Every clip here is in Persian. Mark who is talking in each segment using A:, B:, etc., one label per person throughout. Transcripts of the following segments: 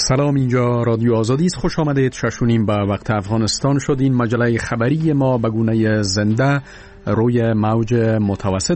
A: سلام، اینجا رادیو آزادی است. خوش آمدید. 6:30 به وقت افغانستان شد. این مجله خبری ما به گونه زنده روی موج متوسط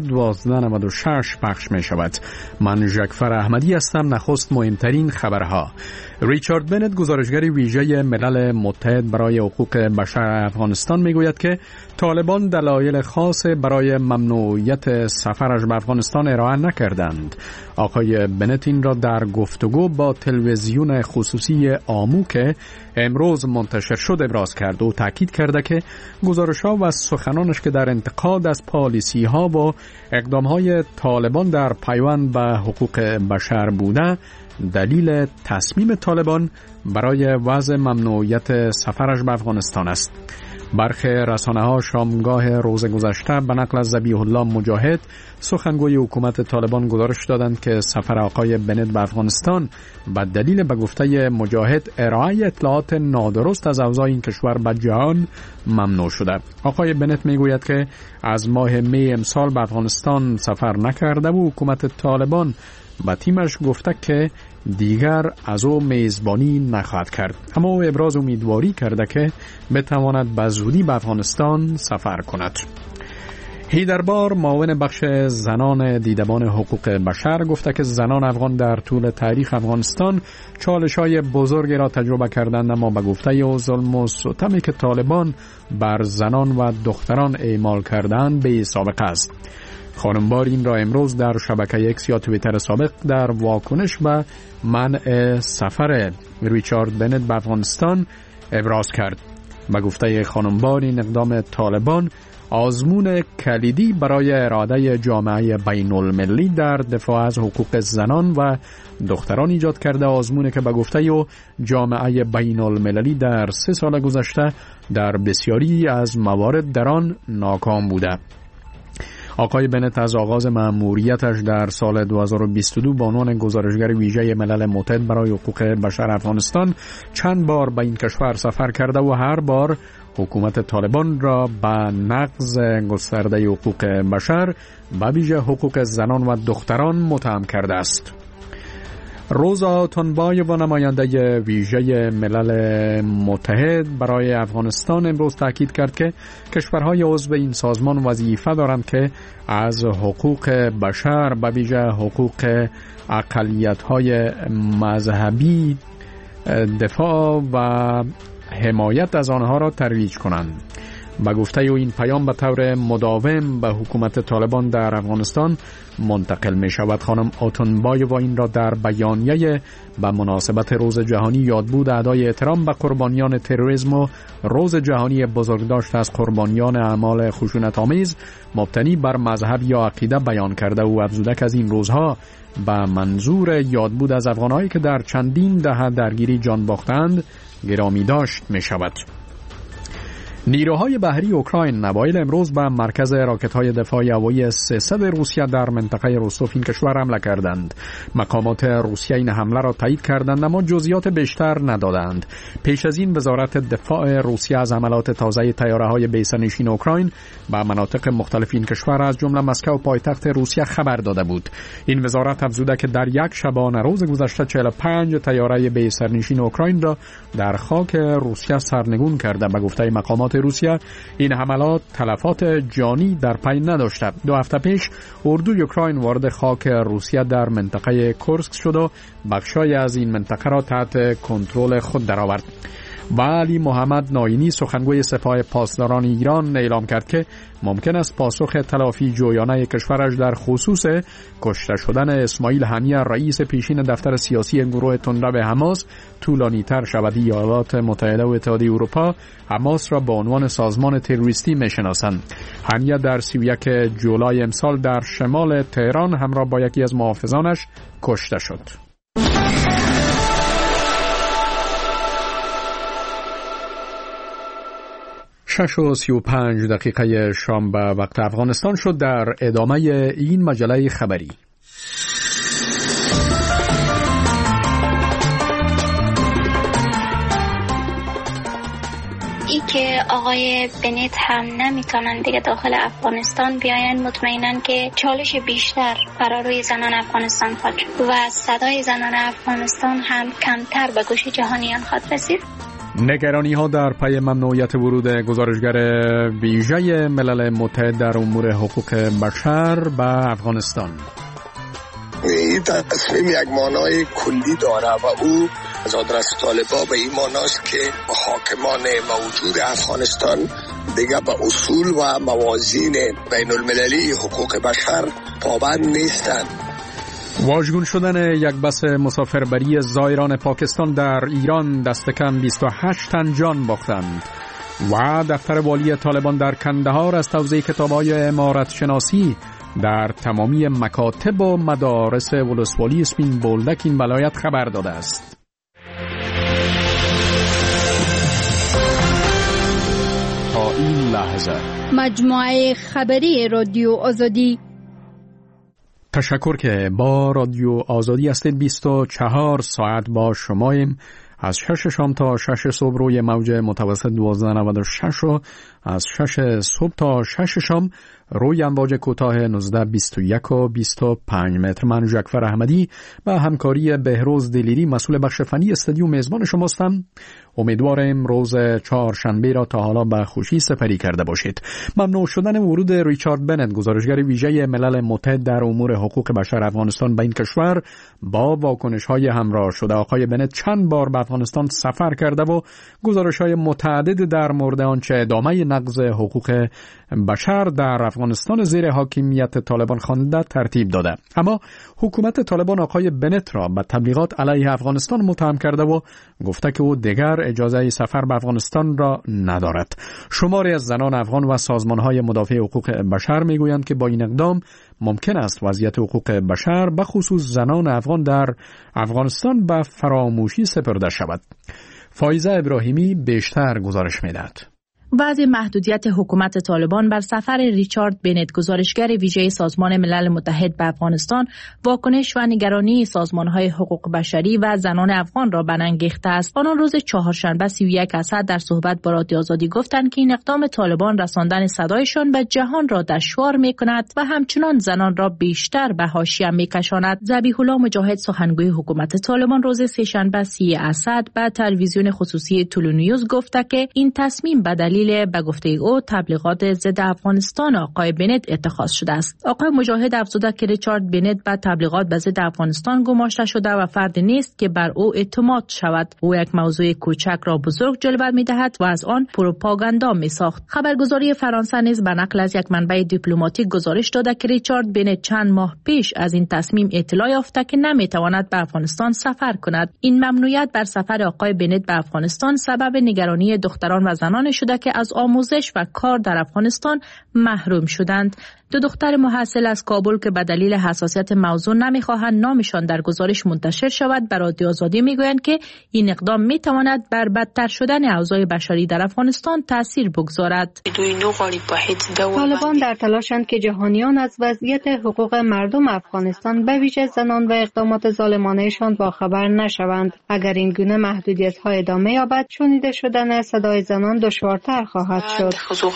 A: 1296 پخش می شود. من ژکفر احمدی هستم. نخست مهمترین خبرها. ریچارد بنت، گزارشگر ویژه ملل متحد برای حقوق بشر افغانستان، می گوید که طالبان دلایل خاص برای ممنوعیت سفرش به افغانستان ارائه نکردند. آقای بنت این را در گفتگو با تلویزیون خصوصی آمو که امروز منتشر شد ابراز کرد و تاکید کرده که گزارش‌ها و سخنانش که در انتقاد از پالیسی‌ها و اقدام‌های طالبان در پیوند به حقوق بشر بوده دلیل تصمیم طالبان برای وضع ممنوعیت سفرش به افغانستان است. برخی رسانه‌ها شامگاه روز گذشته به نقل از ذبیح الله مجاهد، سخنگوی حکومت طالبان، گزارش دادند که سفر آقای بنت به افغانستان به دلیل به گفته مجاهد ارائه اطلاعات نادرست از اوضاع این کشور به جهان ممنوع شده. آقای بنت میگوید که از ماه می امسال به افغانستان سفر نکرده و حکومت طالبان با تیمش گفته که دیگر از او میزبانی نخواهد کرد، اما او ابراز امیدواری کرده که بتواند به زودی به افغانستان سفر کند. هیدربار، معاون بخش زنان دیدبان حقوق بشر، گفته که زنان افغان در طول تاریخ افغانستان چالش‌های بزرگی را تجربه کردند، اما به گفته او ظلم و ستمی که طالبان بر زنان و دختران اعمال کردند بی سابقه است. خانمبار این را امروز در شبکه اکس یا توییتر سابق در واکنش به منع سفر ریچارد بنت به افغانستان ابراز کرد. به گفته خانمبار این اقدام طالبان آزمون کلیدی برای اراده جامعه بین المللی در دفاع از حقوق زنان و دختران ایجاد کرده، آزمونی که به گفته او جامعه بین المللی در 3 سال گذشته در بسیاری از موارد در آن ناکام بوده. آقای بنت از آغاز مأموریتش در سال 2022 به عنوان گزارشگر ویژه ملل متحد برای حقوق بشر افغانستان چند بار به این کشور سفر کرده و هر بار حکومت طالبان را به نقض گسترده حقوق بشر به ویژه حقوق زنان و دختران متهم کرده است. روزا تنبایو، نماینده ویژه ملل متحد برای افغانستان، امروز تاکید کرد که کشورهای عضو این سازمان وظیفه دارند که از حقوق بشر به ویژه حقوق اقلیت‌های مذهبی دفاع و حمایت از آنها را ترویج کنند. به گفته او این پیام به طور مداوم به حکومت طالبان در افغانستان منتقل می شود. خانم آتونبایو این را در بیانیه به مناسبت روز جهانی یادبود ادای احترام به قربانیان تروریسم و روز جهانی بزرگداشت از قربانیان اعمال خشونت آمیز مبتنی بر مذهب یا عقیده بیان کرده و افزوده که از این روزها به منظور یادبود از افغانهایی که در چندین دهه درگیری جان باختند گرامی داشت می شود. نیروهای بحری اوکراین نوایل امروز به مرکز راکت‌های دفاعی هوایی 300 روسیه در منطقه روستوف این کشور حمله کردند. مقامات روسیه این حمله را تایید کردند اما جزئیات بیشتر ندادند. پیش از این وزارت دفاع روسیه از حملات تازه طیاره‌های بی‌سرنشین اوکراین به مناطق مختلف این کشور از جمله مسکو پایتخت روسیه خبر داده بود. این وزارت افزوده که در یک شبانه روز گذشته 45 طیاره بی‌سرنشین اوکراین را در خاک روسیه سرنگون کرده. به گفته مقامات روسیه این حملات تلفات جانی در پی نداشته. 2 هفته پیش اردوی اوکراین وارد خاک روسیه در منطقه کورسک شد و بخشای از این منطقه را تحت کنترل خود درآورد. ولی محمد ناینی، سخنگوی سپاه پاسداران ایران، اعلام کرد که ممکن است پاسخ تلافی جویانه کشورش در خصوص کشته شدن اسماعیل هنیه، رئیس پیشین دفتر سیاسی گروه تندرو حماس، طولانی تر شود. ایالات متحده و اتحادیه اروپا حماس را به عنوان سازمان تروریستی میشناسند. هنیه در 31 جولای امسال در شمال تهران همراه با یکی از محافظانش کشته شد. 6:35 شام به وقت افغانستان شد. در ادامه این مجله خبری،
B: ای که آقای بنت هم نمیتونن دیگه داخل افغانستان بیاین، مطمئنن که چالش بیشتر برای روی زنان افغانستان خواهد شد و صدای زنان افغانستان هم کمتر به گوش جهانیان خواهد رسید.
A: نگرانی ها در پی ممنوعیت ورود گزارشگر ویژه ملل متحد در امور حقوق بشر به افغانستان.
C: این تصمیم یک معنای کلی داره و او از آدرس طالبان به این معناست که حاکمان موجود افغانستان دیگه به اصول و موازین بین المللی حقوق بشر پابند نیستند.
A: واژگون شدن یک بس مسافربری زائران پاکستان در ایران دست کم 28 تن جان باختند و دفتر والی طالبان در کندهار از توزیع کتاب‌های عمارت شناسی در تمامی مکاتب و مدارس ولسوالی اسپین بولدک این ولایت خبر داده است. تا این لحظه
D: مجموعه خبری رادیو آزادی.
A: تشکر که با رادیو آزادی هستید. 24 ساعت با شماییم. از 6 شام تا 6 صبح روی موج متوسط 1296 و از 6 صبح تا 6 شام روی امواج کوتاه 19 21 و 25 متر. من جعفر احمدی با همکاری بهروز دلیری مسئول بخش فنی استودیو میزبان شماستم. امیدوارم روز چهارشنبه را تا حالا به خوشی سپری کرده باشید. ممنوع شدن ورود ریچارد بنت گزارشگر ویژه ملل متحد در امور حقوق بشر افغانستان به این کشور با واکنش‌های همراه شده. آقای بنت چند بار به افغانستان سفر کرده و گزارش‌های متعدد در مورد آنچه ادامه نقض حقوق بشر در افغانستان زیر حاکمیت طالبان خوانده ترتیب داده. اما حکومت طالبان آقای بنت را به تبلیغات علیه افغانستان متهم کرده و گفته که او دیگر اجازه سفر به افغانستان را ندارد. شماری از زنان افغان و سازمان‌های مدافع حقوق بشر میگویند که با این اقدام ممکن است وضعیت حقوق بشر به خصوص زنان افغان در افغانستان به فراموشی سپرده شود. فایزه ابراهیمی بیشتر گزارش می‌دهد.
E: وضع محدودیت حکومت طالبان بر سفر ریچارد بنت گزارشگر ویژه سازمان ملل متحد به افغانستان واکنش و نگرانی سازمان‌های حقوق بشری و زنان افغان را برانگیخته است. آنان روز چهارشنبه 31 اسد در صحبت با رادیو آزادی گفتند که این اقدام طالبان رساندن صدایشان به جهان را دشوار می‌کند و همچنان زنان را بیشتر به حاشیه می‌کشاند. ذبیح الله مجاهد سخنگوی حکومت طالبان روز سه‌شنبه 30 اسد به تلویزیون خصوصی تولو نیوز گفته که این تصمیم به دلیل به گفته او تبلیغات ضد افغانستان آقای بنت اتخاذ شده است. آقای مجاهد افزوده که ریچارد بنت به تبلیغات به ضد افغانستان گماشته شده و فرد نیست که بر او اعتماد شود. او یک موضوع کوچک را بزرگ جلوه می‌دهد و از آن پروپاگاندا می‌ساخت. خبرگزاری فرانسه نیز به نقل از یک منبع دیپلماتیک گزارش داده که ریچارد بنت چند ماه پیش از این تصمیم اطلاع یافته که نمی‌تواند به افغانستان سفر کند. این ممنوعیت بر سفر آقای بنت به افغانستان سبب نگرانی دختران و زنان شده که از آموزش و کار در افغانستان محروم شدند. دو دختر محصل از کابل که به دلیل حساسیت موضوع نمیخواهند نامشان در گزارش منتشر شود به رادیو آزادی میگویند که این اقدام میتواند بر بدتر شدن اوضاع بشری در افغانستان تاثیر بگذارد.
F: طالبان در تلاشند که جهانیان از وضعیت حقوق مردم افغانستان به ویژه زنان و اقدامات ظالمانه‌شان باخبر نشوند. اگر این گونه محدودیت‌ها ادامه یابد شنیده شدن صدای زنان دشوارتر خواهد شد.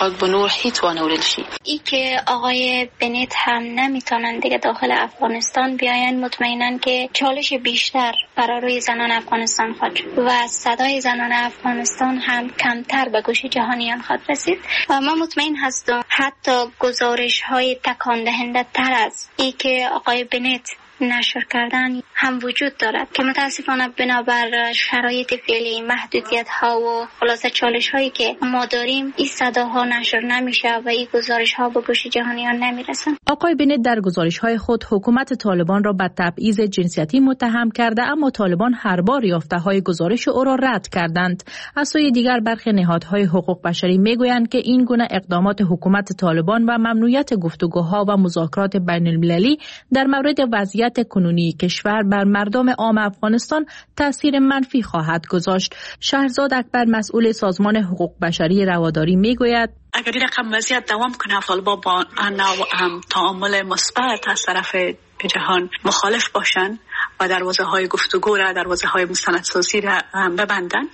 B: ای که آقای بنت هم نمیتونن دیگه داخل افغانستان بیاین، مطمئنن که چالش بیشتر برای روی زنان افغانستان خواهد شد و صدای زنان افغانستان هم کمتر به گوش جهانیان خواهد رسید. و من مطمئن هستم حتی گزارش های تکان دهنده تر از ای که آقای بنت نشر کردن هم وجود دارد که متاسفانه بنابر شرایط فعلی، محدودیت ها و خلاصه چالش هایی که ما داریم، این صداها نشر نمیشه و این گزارش ها به گوش جهانیان نمیرسن.
E: آقای بنت در گزارش های خود حکومت طالبان را به تبعیض جنسیتی متهم کرده، اما طالبان هر بار یافته های گزارش او را رد کردند. از سوی دیگر برخی نهادهای حقوق بشری میگویند که این گونه اقدامات حکومت طالبان و ممنوعیت گفتگوها و مذاکرات بین المللی در مورد وضعیت کنونی کشور بر مردم عام افغانستان تاثیر منفی خواهد گذاشت. شهرزاد اکبر مسئول سازمان حقوق بشری رواداری میگوید
G: اگر این رقم وضعیت دوام کنه طالبان با تعامل مثبت از طرف جهان مخالف باشن و دروازه های گفتگو را، دروازه های مستندسازی را ببندن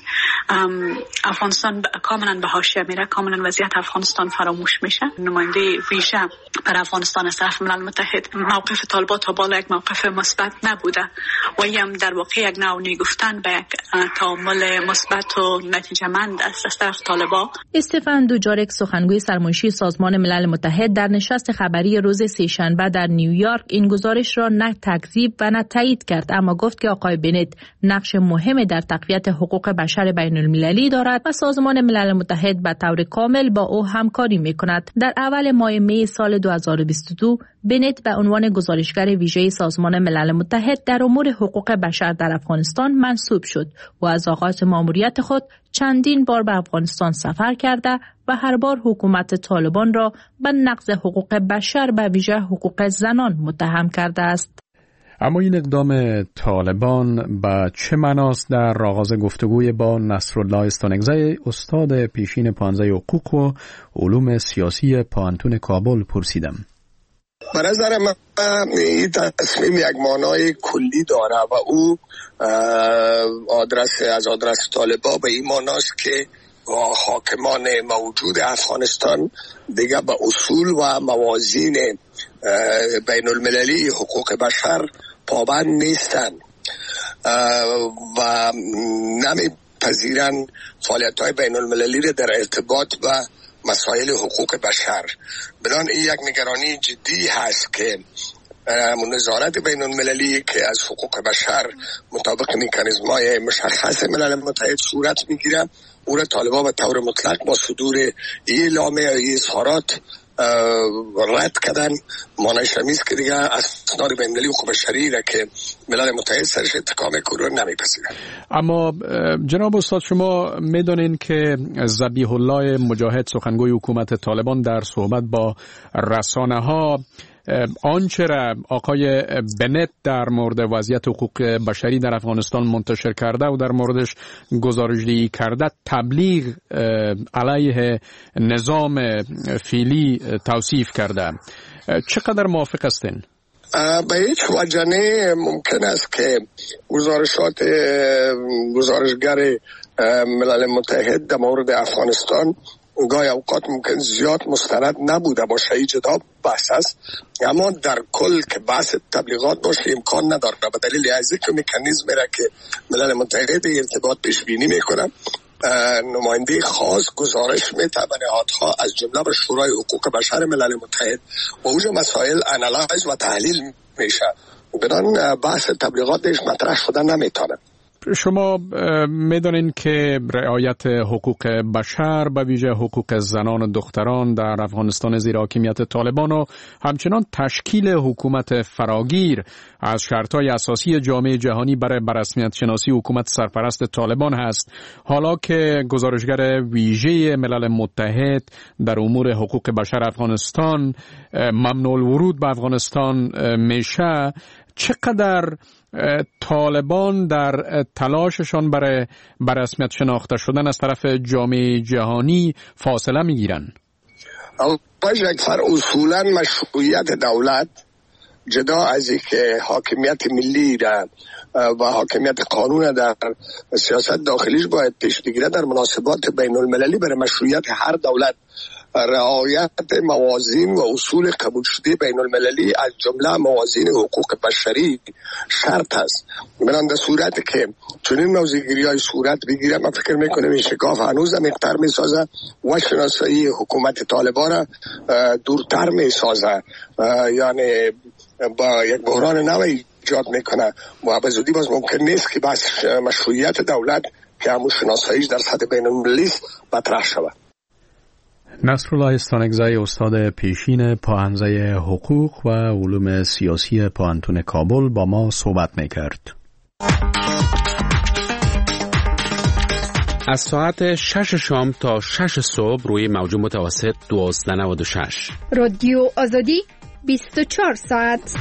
G: افغانستان کاملا به حاشیه میره، کاملا وضعیت افغانستان فراموش میشه. نماینده ویژه بر افغانستان از طرف ملل متحد، موقف طالبان تا بالا یک موقف مثبت نبوده و هم در واقع یک نوع گفتن به یک تعامل مثبت و نتیجه‌مند است از طرف طالبان.
E: استفان دوجارک، سخنگوی سرمنشی سازمان ملل متحد، در نشست خبری روز سه‌شنبه در نیویورک این گزارش را نه تکذیب و نه تایید کرد، اما گفت که آقای بنت نقش مهمی در تقویت حقوق بشر بین المللی دارد و سازمان ملل متحد به طور کامل با او همکاری می‌کند. در اول ماه می سال 2022 بنت به عنوان گزارشگر ویژه سازمان ملل متحد در امور حقوق بشر در افغانستان منصوب شد و از آغاز مأموریت خود چندین بار به افغانستان سفر کرده و هر بار حکومت طالبان را به نقض حقوق بشر به ویژه حقوق زنان متهم کرده است.
A: اما این اقدام طالبان به چه معناست؟ در آغاز گفتگوی با نصرالله استانکزی، استاد پیشین پانزه حقوق و علوم سیاسی پانتون کابل پرسیدم.
C: به نظر من این تصمیم یک معنای کلی داره و او از آدرس طالبان به این معناست که حاکمان موجود افغانستان دیگه به اصول و موازین بین المللی حقوق بشر پابند نیستن و نمیپذیرن فعالیت‌های بین المللی را در ارتباط و مسائل حقوق بشر. بنابراین این یک نگرانی جدی هست که نظارت بین المللی که از حقوق بشر مطابق مکانیزم‌های مشخص ملل متحد صورت میگیره، او را طالبان به طور مطلق با صدور این اعلامیه و این اظهارات رد کردن. معنیش همیست که دیگه اسناد بین المللی حقوق بشری را که ملل متحد سرش اتکا میکنه نمیپذیرن.
A: اما جناب استاد، شما میدونین که ذبیح الله مجاهد، سخنگوی حکومت طالبان، در صحبت با رسانه ها آنچه را آقای بنت در مورد وضعیت حقوق بشری در افغانستان منتشر کرده و در موردش گزارش‌دهی کرده تبلیغ علیه نظام فعلی توصیف کرده. چقدر موافق هستین؟
C: به هیچ وجه ممکن است که گزارشگر ملل متحد در مورد افغانستان گاهی اوقات ممکن زیاد مستند نبوده باشه، این جدا بحث است، اما در کل که بحث تبلیغات باشه امکان نداره به دلیل از اینکه مکانیزمی را که ملل متحد ارتباط پیش بینی میکنه نماینده خاص گزارش میده به نهادها از جمله به شورای حقوق بشر ملل متحد و اونجا مسائل انالایز و تحلیل میشه. بدان بحث تبلیغاتش مطرح شده نمیتونه.
A: شما میدونین که رعایت حقوق بشر به ویژه حقوق زنان و دختران در افغانستان زیر حاکمیت طالبان و همچنان تشکیل حکومت فراگیر از شرطهای اساسی جامعه جهانی برای بررسمیت شناسی حکومت سرپرست طالبان هست. حالا که گزارشگر ویژه ملل متحد در امور حقوق بشر افغانستان ممنوع الورود به افغانستان میشه، چقدر طالبان در تلاششان برای رسمیت شناخته شدن از طرف جامعه جهانی فاصله میگیرن؟
C: اصولا مشروعیت دولت جدا از اینکه حاکمیت ملی و حاکمیت قانون در سیاست داخلیش باید پیش بگیره، در مناسبات بین المللی برای مشروعیت هر دولت رعایت موازین و اصول قبول شده بین المللی از جمله موازین حقوق بشری شرط است. بنابراین در صورتی که چنین موضوعگیری‌های صورت بگیره، من فکر میکنم این شکاف هنوز عمیق‌تر میسازه و شناسایی حکومت طالبان را دورتر میسازه، یعنی با یک بحران نوعی ایجاد میکنه و به زودی باز ممکن نیست که بس مشروعیت دولت که همون شناساییش در سطح بین المللی مطرح شود.
A: نصرالله استانکزی، استاد پیشین پانزه حقوق و علوم سیاسی پانتون کابل، با ما صحبت میکرد.
H: از ساعت 6 شام تا 6 صبح روی موج متوسط 1296
D: رادیو آزادی 24 ساعت.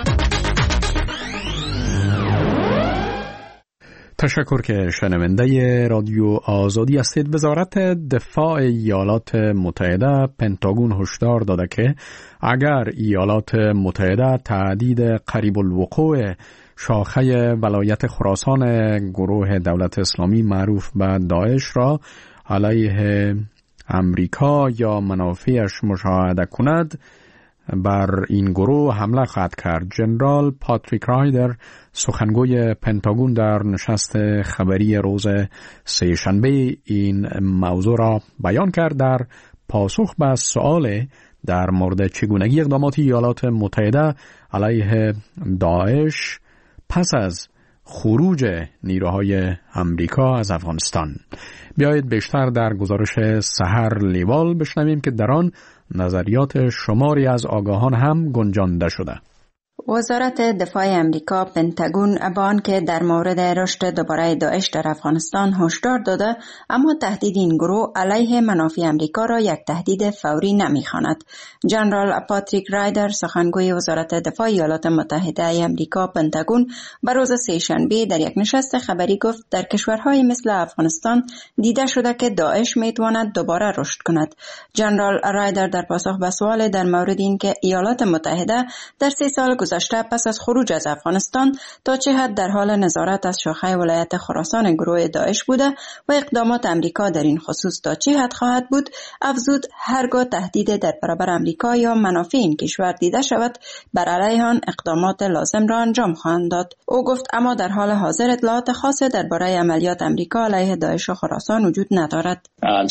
A: تشکر که شنونده رادیو آزادی هستید. وزارت دفاع ایالات متحده پنتاگون هشدار داده که اگر ایالات متحده تهدید قریب الوقوع شاخه ولایت خراسان گروه دولت اسلامی معروف به داعش را علیه امریکا یا منافعش مشاهده کند، بر این گروه حمله خواهد کرد. جنرال پاتریک رایدر، سخنگوی پنتاگون، در نشست خبری روز سه‌شنبه این موضوع را بیان کرد. در پاسخ به سؤال در مورد چگونگی اقدامات ایالات متحده علیه داعش پس از خروج نیروهای امریکا از افغانستان، بیایید بیشتر در گزارش سحر لیوال بشنویم که در آن نظریات شماری از آگاهان هم گنجانده شده.
I: وزارت دفاع امریکا پنتاگون با آنکه در مورد رشد دوباره داعش در افغانستان هشدار داده، اما تهدید این گروه علیه منافع امریکا را یک تهدید فوری نمی‌خواند. جنرال پاتریک رایدر، سخنگوی وزارت دفاع ایالات متحده امریکا پنتاگون، به روز سه‌شنبه در یک نشست خبری گفت در کشورهای مثل افغانستان دیده شده که داعش میتواند دوباره رشد کند. جنرال رایدر در پاسخ به سوال در مورد اینکه ایالات متحده در 3 سال گذشته پس از خروج از افغانستان تا چه حد در حال نظارت از شاخه ولایت خراسان گروه داعش بوده و اقدامات امریکا در این خصوص تا چه حد خواهد بود، افزود هرگاه تهدید در برابر امریکا یا منافع این کشور دیده شود، بر علیه آن اقدامات لازم را انجام خواهند داد. او گفت اما در حال حاضر اطلاعات خاصی درباره عملیات امریکا علیه داعش و خراسان وجود ندارد.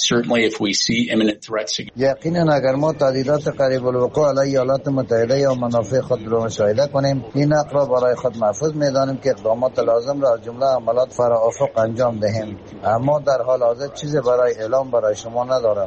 J: یقینا اگر ما تهدیدات قریب الوقوع علیه ایالات متحده یا منافع خود را مشاهده کنیم، این حق را برای خود محفوظ می‌دانیم که اقدامات لازم را از جمله عملیات فراافق انجام دهیم، اما در حال حاضر چیزی برای اعلام برای شما ندارم.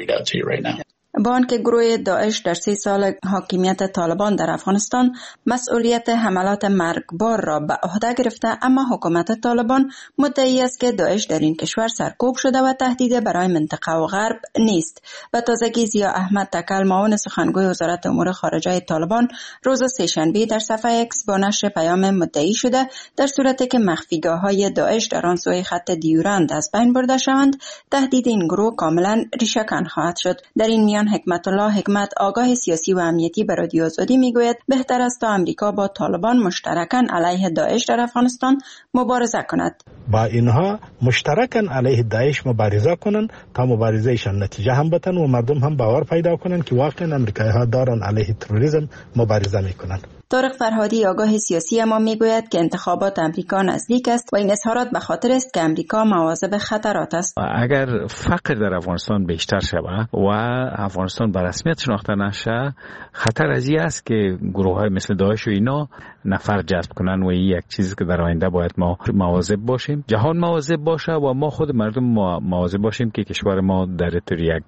I: با آنکه گروه داعش در 3 سال حاکمیت طالبان در افغانستان مسئولیت حملات مرگبار را به عهده گرفته، اما حکومت طالبان مدعی است که داعش در این کشور سرکوب شده و تهدید برای منطقه و غرب نیست. و تازگی ضیا احمد تکل، معاون سخنگوی وزارت امور خارجه طالبان، روز سه‌شنبه در صفحه اکس با نشر پیام مدعی شده در صورتی که مخفیگاه‌های داعش در آن سوی خط دیورند از بین برده شوند، تهدید این گروه کاملا ریشه‌کن خواهد شد. در این میان حکمت الله حکمت، آگاه سیاسی و امنیتی به رادیو آزادی، میگوید بهتر است تا امریکا با طالبان مشترکاً علیه داعش در افغانستان مبارزه کند.
K: با اینها مشترکاً علیه داعش مبارزه کنند تا مبارزهشان نتیجه هم بتن و مردم هم باور پیدا کنند که واقعاً امریکایی‌ها دارن علیه تروریسم مبارزه میکنند.
I: طارق فرهادی، آگاه سیاسی، اما میگوید که انتخابات امریکا نزدیک است و این اظهارات به خاطر است که امریکا مواظب خطرات است.
L: اگر فقر در افغانستان بیشتر شود و افغانستان به رسمیت شناخته نشه، خطر از این است که گروه‌های مثل داعش و اینا نفر جذب کنن و این یک چیزی که در آینده باید ما مواظب باشیم، جهان مواظب باشه و ما خود مردم مواظب باشیم که کشور ما در یک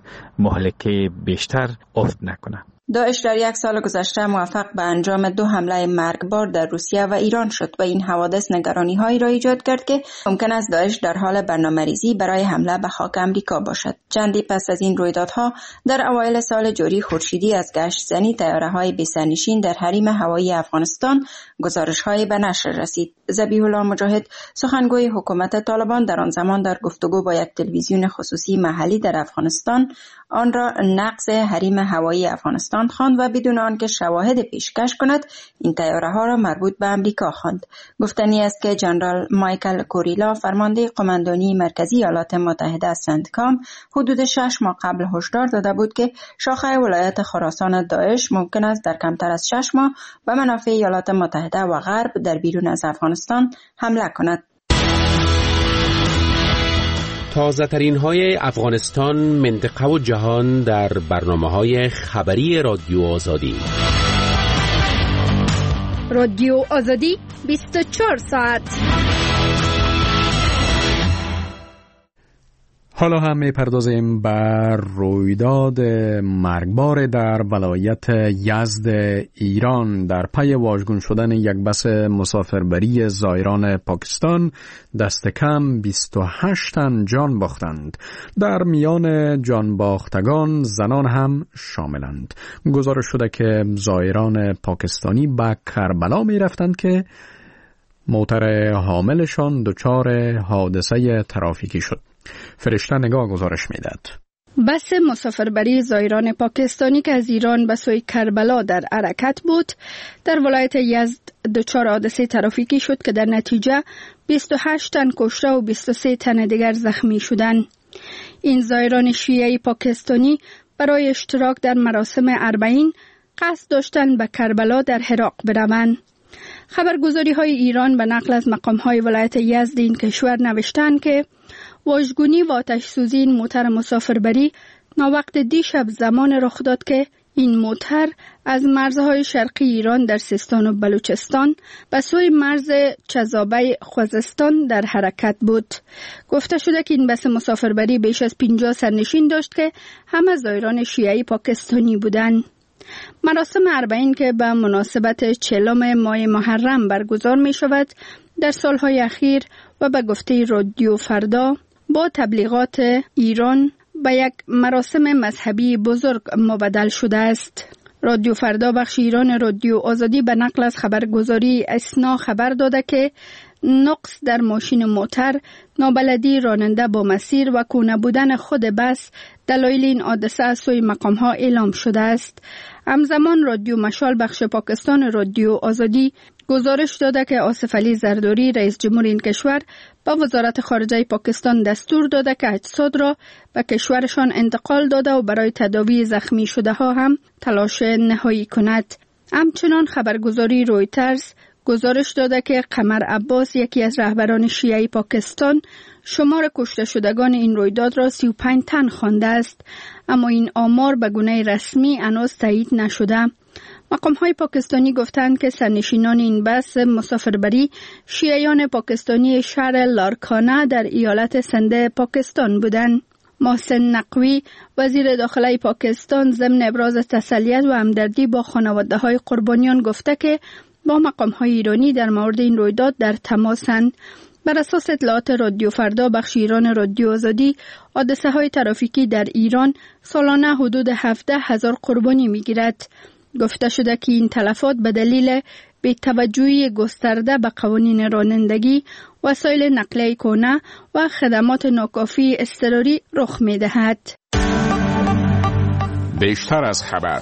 L: مهلکه بیشتر افت نکنه.
I: داعش در 1 سال گذشته موفق به انجام 2 حمله مرگبار در روسیه و ایران شد و این حوادث نگرانی‌هایی را ایجاد کرد که ممکن است داعش در حال برنامه‌ریزی برای حمله به خاک امریکا باشد. چندی پس از این رویدادها در اوایل سال جاری خورشیدی از گشت زنی طیاره‌های بی‌سرنشین در حریم هوایی افغانستان گزارش‌هایی به نشر رسید. ذبیح الله مجاهد، سخنگوی حکومت طالبان، در آن زمان در گفتگو با یک تلویزیون خصوصی محلی در افغانستان آن را نقض حریم هوایی افغانستان خواند و بدون آنکه شواهد پیشکش کند این طیاره‌ها را مربوط به امریکا خواند. گفتنی است که جنرال مایکل کوریلا، فرمانده قماندانی مرکزی ایالات متحده سنتکام، حدود 6 ماه قبل هشدار داده بود که شاخه ولایت خراسان داعش ممکن است در کمتر از 6 ماه به منافع ایالات متحده و غرب در بیرون از افغانستان حمله کند.
H: تازه ترین های افغانستان، منطقه و جهان در برنامه‌های خبری رادیو آزادی.
D: رادیو آزادی 24 ساعت.
A: حالا هم می‌پردازیم بر رویداد مرگبار در ولایت یزد ایران. در پی واژگون شدن یک بس مسافربری زائران پاکستان، دست کم 28 تن جان باختند. در میان جان باختگان زنان هم شاملند. گزارش شده که زائران پاکستانی به کربلا می رفتند که موتر حاملشان دچار حادثه ترافیکی شد. فرشته نگاه گزارش میداد.
D: بس مسافربری زائران پاکستانی که از ایران به سوی کربلا در حرکت بود، در ولایت یزد دچار حادثه ترافیکی شد که در نتیجه 28 تن کشته و 23 تن دیگر زخمی شدند. این زائران شیعه پاکستانی برای اشتراک در مراسم اربعین قصد داشتند به کربلا در عراق بروند. خبرگزاری های ایران به نقل از مقام های ولایت یزد این کشور نوشتند که واژگونی و آتش سوزی این موتر مسافربری ناوقت دیشب زمان رخ داد که این موتر از مرزهای شرقی ایران در سیستان و بلوچستان به سوی مرز چذابه خوزستان در حرکت بود. گفته شده که این بس مسافربری بیش از 50 سرنشین داشت که همه زائران شیعه پاکستانی بودند. مراسم اربعین که به مناسبت 40 ماه محرم برگزار می شود در سالهای اخیر و به گفته رادیو فردا با تبلیغات ایران به یک مراسم مذهبی بزرگ مبدل شده است. رادیو فردا بخش ایران رادیو آزادی به نقل از خبرگزاری اسنا خبر داده که نقص در ماشین موتر، نابلدی راننده با مسیر و کونه بودن خود بس دلایل این حادثه از سوی مقام ها اعلام شده است. همزمان رادیو مشال بخش پاکستان رادیو آزادی گزارش داده که آصف علی زرداری رئیس جمهور این کشور با وزارت خارجه پاکستان دستور داده که اجساد را به کشورشان انتقال داده و برای تداوی زخمی شده ها هم تلاش نهایی کند. همچنان خبرگزاری رویترز گزارش داده که قمر عباس یکی از رهبران شیعه پاکستان شمار کشته شدگان این رویداد را 35 تن خوانده است، اما این آمار به گونه رسمی هنوز تایید نشده. مقام‌های پاکستانی گفتند که سرنشینان این بس مسافربری شیعیان پاکستانی شهر لارکانه در ایالت سند پاکستان بودند. محسن نقوی وزیر داخله پاکستان ضمن ابراز تسلیت و همدردی با خانواده‌های قربانیان گفته که با مقام‌های ایرانی در مورد این رویداد در تماسند. بر اساس اطلاعات رادیو فردا بخش ایران رادیو آزادی، حادثه‌های ترافیکی در ایران سالانه حدود 17,000 قربانی می‌گیرد. گفته شده که این تلفات به دلیل بی‌توجهی گسترده به قوانین رانندگی، وسایل نقلیه کهنه و خدمات ناکافی اضطراری رخ می‌دهد.
A: بیشتر از خبر.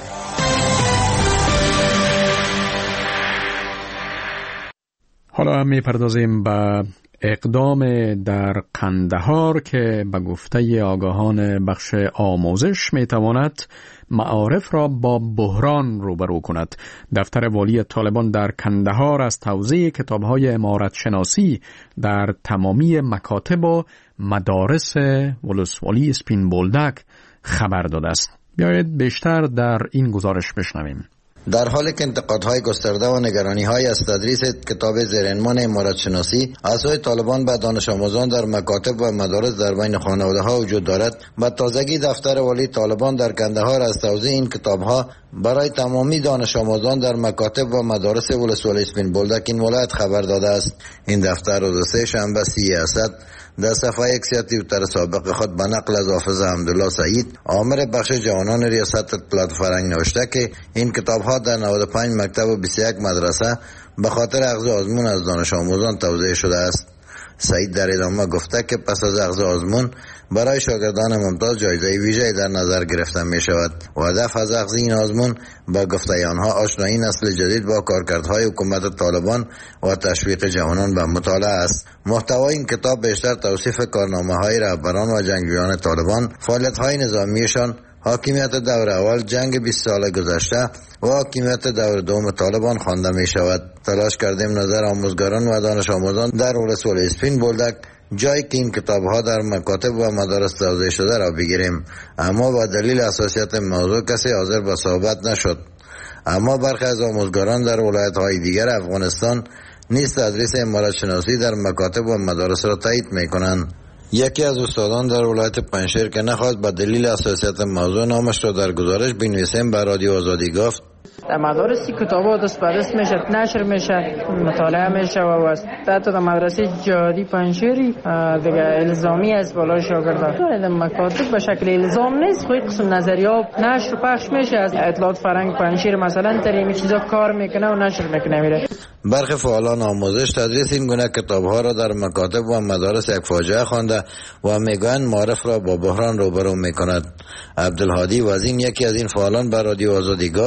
A: حالا می‌پردازیم به اقدام در قندهار که به گفته آگاهان بخش آموزش میتواند معارف را با بحران روبرو کند. دفتر والی طالبان در قندهار از توزیع کتاب‌های عمارت شناسی در تمامی مکاتب و مدارس ولسوالی اسپین بولدک خبر داده است. بیایید بیشتر در این گزارش بشنویم.
J: در حالی که انتقادهای گسترده و نگرانی‌های از تدریس کتاب زیر عنوان عمارت شناسی از سوی طالبان به دانش آموزان در مکاتب و مدارس در بین خانواده‌ها وجود دارد، به تازگی دفتر والی طالبان در قندهار از توزیع این کتاب‌ها برای تمامی دانش آموزان در مکاتب و مدارس ولسوالی اسپین بولدک این ولایت خبر داده است. این دفتر روز سه شنبه 30 اسد در صفحه اکسیاتی تر سابق خود به نقل از حافظ حمدالله سعید عامر بخش جوانان ریاست پلات فرنگ نوشته که این کتاب‌ها در 95 مکتب و 21 مدرسه به خاطر اخذ آزمون از دانش آموزان توزیع شده است. سعید در ادامه گفته که پس از اخذ آزمون برای شاگردان ممتاز جایزه ویژه در نظر گرفته می شود و هدف از اخذ این آزمون به گفته آنها آشنایی نسل جدید با کارکردهای حکومت طالبان و تشویق جوانان به مطالعه است. محتوای این کتاب بیشتر توصیف کارنامه‌های رهبران و جنگجویان طالبان، فعالیت‌های نظامیشان، حاکمیت دور اول، جنگ 20 سال گذشته و حاکمیت دور دوم طالبان خوانده می شود. تلاش کردیم نظر آموزگاران و دانش آموزان در ولسوالی اسپین بولدک جایی که این کتاب‌ها در مکاتب و مدارس توزیع شده را بگیریم، اما با دلیل حساسیت موضوع کسی حاضر به صحبت نشد. اما برخی از آموزگاران در ولایت‌های دیگر افغانستان نیز تدریس عمارت شناسی در مکاتب و مدارس را تایید می‌کنند. یکی از استادان در ولایت پنجشیر که نخواست به دلیل حساسیت موضوع نامش را در گزارش بنویسیم به رادیو آزادی گفت:
M: در مدارسی کتابا دست به دست میشه، نشر میشه، مطالعه میشه و حتی در مدرسه جهادی پنجشیری دیگه الزامی از بالای شاگردان. در مکاتب به شکل الزام نیست، خود قسم نظریات نشر و پخش میشه. از اطلاعات فرهنگ پنجشیر مثلا در این چیزا کار میکنه و نشر میکنه میره.
J: برخی فعالان آموزش تدریس این گونه کتاب‌ها را در مکاتب و مدارس یک فاجعه خوانده و میگویند معارف را با بحران روبرو میکند. عبدالهادی وزین یکی از این فعالان به رادیو آزادی گفت: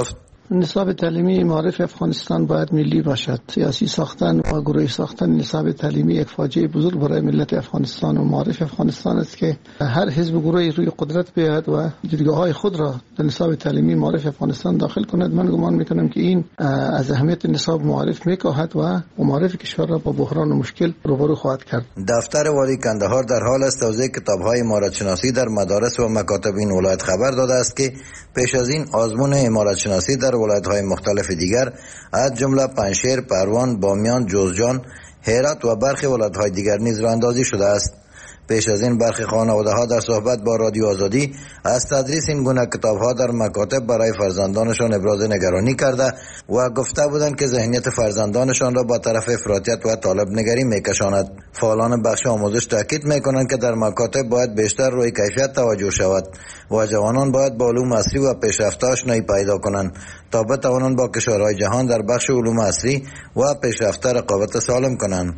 N: نصاب تعلیمی معارف افغانستان باید ملی باشد. سیاسی ساختن و گروهی ساختن نصاب تعلیمی یک فاجعه بزرگ برای ملت افغانستان و معارف افغانستان است که هر حزب گروهی روی قدرت بیاید و جایگاه‌های خود را در نصاب تعلیمی معارف افغانستان داخل کند. من گمان میکنم که این از اهمیت نصاب معارف میکاهد و معارف کشور را با بحران و مشکل روبرو خواهد کرد.
J: دفتر والی کندهار در حال است توزیع کتاب‌های عمارت‌شناسی در مدارس و مکاتب این ولایت خبر داده است که پیش از این آزمون عمارت‌شناسی در ولایت‌های مختلف دیگر از جمله پنجشیر، پروان، بامیان، جوزجان، هرات و برخی ولایت‌های دیگر نیز راهاندازی شده است. پیش از این برخی خانواده‌ها در صحبت با رادیو آزادی از تدریس این گونه کتاب‌ها در مکاتب برای فرزندانشان ابراز نگرانی کرده و گفته بودند که ذهنیت فرزندانشان را با طرف افراطیت و طالب نگری می‌کشاند. فعالان بخش آموزش تاکید می‌کنند که در مکاتب باید بیشتر روی کیفیت توجه شود و جوانان باید با علوم عصری و پیشرفته آشنایی پیدا کنند تا بتوانند با کشورهای جهان در بخش علوم عصری و پیشرفته رقابت سالم کنند.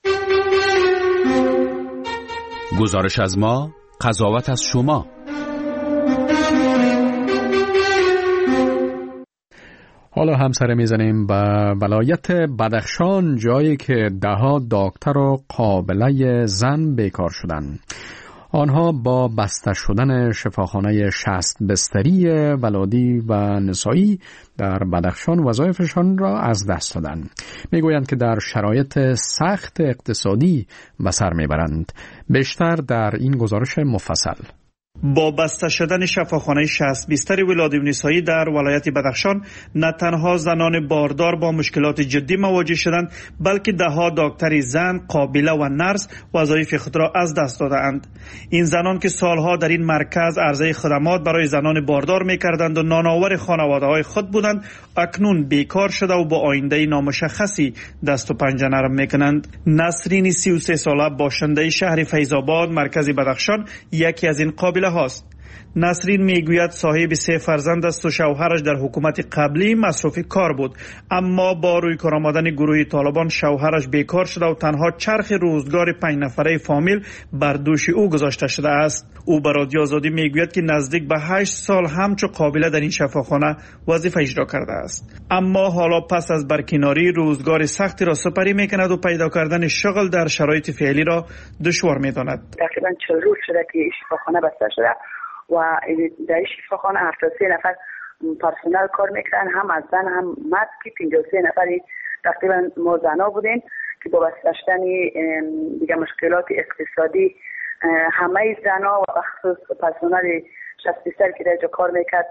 H: گزارش از ما، قضاوت از شما.
A: حالا هم سر میزنیم به ولایت بدخشان، جایی که دهها دکتر و قابله زن بیکار شدند. آنها با بسته شدن شفاخانه 60 بستری ولادی و نسایی در بدخشان وظایفشان را از دست دادند. میگویند که در شرایط سخت اقتصادی به سر میبرند. بیشتر در این گزارش مفصل.
O: با بسته شدن شفاخانه 60 بستر ولادی و نسایی در ولایت بدخشان، نه تنها زنان باردار با مشکلات جدی مواجه شدند، بلکه دهها دکتر زن، قابله و نرس وظایف خود را از دست دادند. این زنان که سالها در این مرکز عرضه خدمات برای زنان باردار می‌کردند و نانآور خانواده‌های خود بودند، اکنون بیکار شده و با آینده نامشخصی دست و پنجه نرم می‌کنند. نسرین 33 ساله باشنده شهر فیض‌آباد مرکز بدخشان یکی از این قابله هاست. نسرین میگوید صاحب 3 فرزند است و شوهرش در حکومت قبلی مصروف کار بود، اما با روی کار آمدن گروه طالبان شوهرش بیکار شده و تنها چرخ روزگار 5 نفره فامیل بر دوش او گذاشته شده است. او به رادیو آزادی میگوید که نزدیک به 8 سال همچو قابله در این شفاخانه وظیفه اجرا کرده است، اما حالا پس از برکناری روزگار سختی را سپری میکند و پیدا کردن شغل در شرایط فعلی را دشوار میداند.
P: تقریبا 40 روز شده که شفاخانه بسته شده و در این شفاخانه 73 نفر پرسنل کار میکنن، هم از زن هم مرد، که 53 نفری تقریبا ما زنا بودیم که با بسته شدن دیگه مشکلات اقتصادی همه زنا و بخصوص پرسنل 60 بستر که در کار میکرد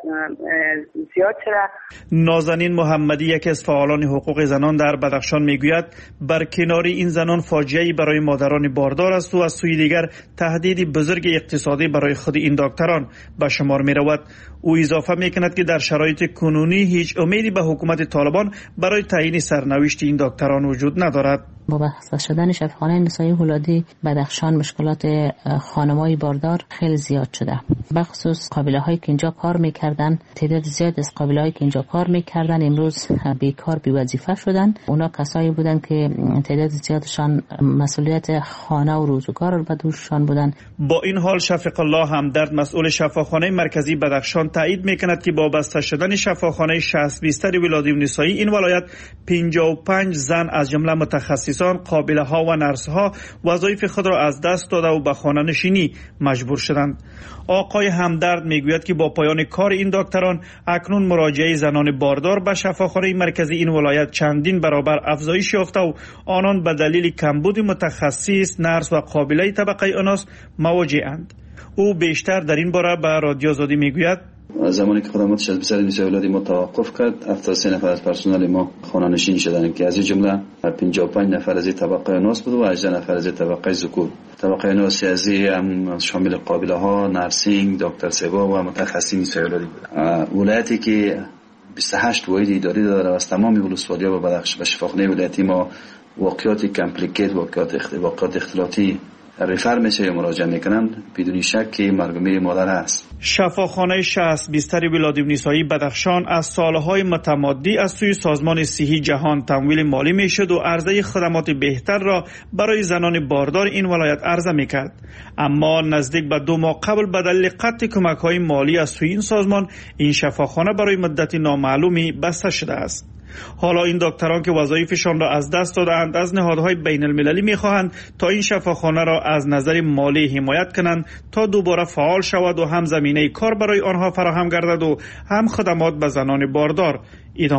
P: زیاد شده.
O: نازنین محمدی یکی از فعالان حقوق زنان در بدخشان میگوید برکنار این زنان فاجعه‌ای برای مادران باردار است و از سوی دیگر تهدیدی بزرگ اقتصادی برای خود این دکتران به شمار میرود. او اضافه میکند که در شرایط کنونی هیچ امیدی به حکومت طالبان برای تعیین سرنوشت این دکتران وجود ندارد.
Q: با بسته شدن شفاخانه نسایی ولادی بدخشان مشکلات خانم‌های باردار خیلی زیاد شده. بخصوص قابله‌هایی که اینجا کار می‌کردن، تعداد زیاد از قابله‌هایی که اینجا کار می‌کردن امروز بیکار بی وظیفه شدن. اونا کسایی بودن که تعداد زیادشان مسئولیت خانه و روزگار رو به دوششان بودن.
O: با این حال شفیق الله همدرد مسئول شفاخانه مرکزی بدخشان تایید می‌کند که با بسته شدن شفاخانه 60 بستر ولادی و نسایی این ولایت 55 زن از جمله متخصصان، قابله‌ها و نرس‌ها وظایف خود را از دست داده و به خانه نشینی مجبور شدند. آقای همدرد میگوید که با پایان کار این دکتران اکنون مراجعه زنان باردار به شفاخانه مرکزی این ولایت چندین برابر افزایش یافته و آنان به دلیل کمبود متخصص، نرس و قابله طبقه آناس مواجه‌اند. او بیشتر در این باره به رادیو آزادی میگوید
R: زمانی که خدمات 60 بستر نسایی ولادی ما توقف کرد، 73 نفر از پرسنل ما خانه نشین شدند که از این جمله 55 نفر از طبقه ناس بود و 18 نفر از طبقه ذکور. طبقه ناس از هم شامل قابله ها، نرسینگ، دکتر سبا و متخصصین نسایی ولادی بود. ولایتی که 28 واحد اداری داره و از تمام ولسوالی‌ها به بدخشان و شفاخانه ولایتی ما واقعات کامپلیکیت، واقعات اختلاطی ریفر میشه یا مراجعه میکنن بدون شک که مرگ و میر مادر است.
O: شفاخانه 60 بستر ولادیمیر نسایی بدخشان از سالهای متمادی از سوی سازمان صحی جهان تمویل مالی میشد و عرضه خدمات بهتر را برای زنان باردار این ولایت عرضه میکرد. اما نزدیک به 2 ماه قبل به دلیل قطع کمک‌های مالی از سوی این سازمان این شفاخانه برای مدت نامعلومی بسته شده است. حالا این دکتران که وظایفشان را از دست دادند از نهادهای بین المللی می‌خواهند تا این شفاخانه را از نظر مالی حمایت کنند تا دوباره فعال شود و هم زمینه کار برای آنها فراهم گردد و هم خدمات به زنان باردار.